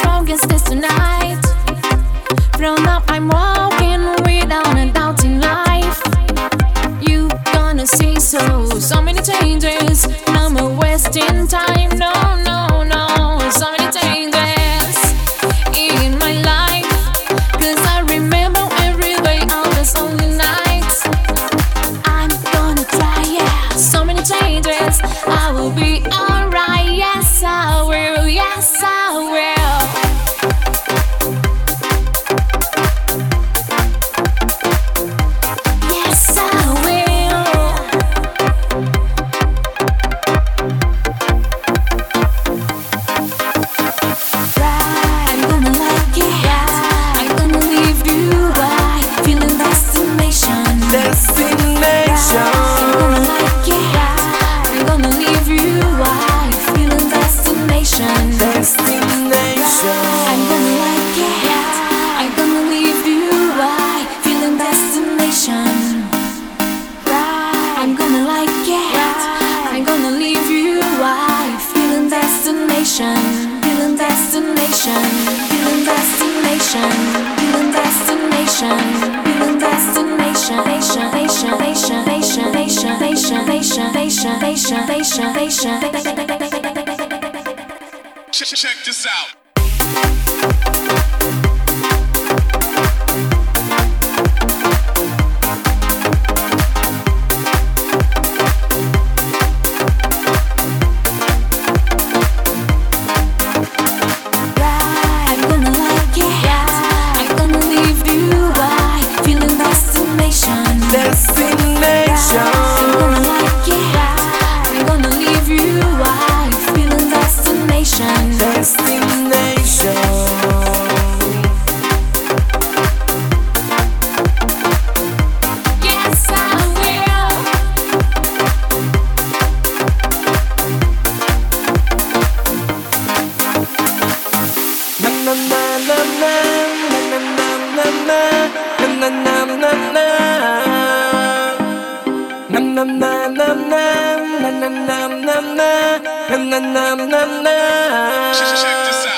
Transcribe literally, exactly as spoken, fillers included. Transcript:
strongest is tonight. From up I'm walking without a doubt in life. You gonna see so, so many changes. No more wasting time, no, no, no. So many changes in my life. Cause I remember every day on this only night. I'm gonna try, yeah. So many changes, I will be alright. Yes I will, yes I will. Yes I will. Right, I'm gonna like it. I'm gonna leave you right, feeling destination. Destination. I'm gonna like it. I'm gonna leave you right, feeling destination. Destination. I'm gonna like it. I'm gonna leave you right, feeling destination. Right. I'm gonna like it. I'm gonna leave you right, feeling destination. Feeling destination. Feeling destination. Feeling destination. Feeling destination. Nation. Nation. Nation. Nation. Nation. Nation. Nation. Nation. Nation. Nation. Nation. Check, check this out. I'm gonna like it. I'm gonna leave you right, feeling destination. Destination. I'm gonna like it. I'm gonna leave you right, feeling destination. Destination. Yes I will. Na na na na na na na na na na na na na na. Na na na na na na na na na na na na na na. Check, check this out.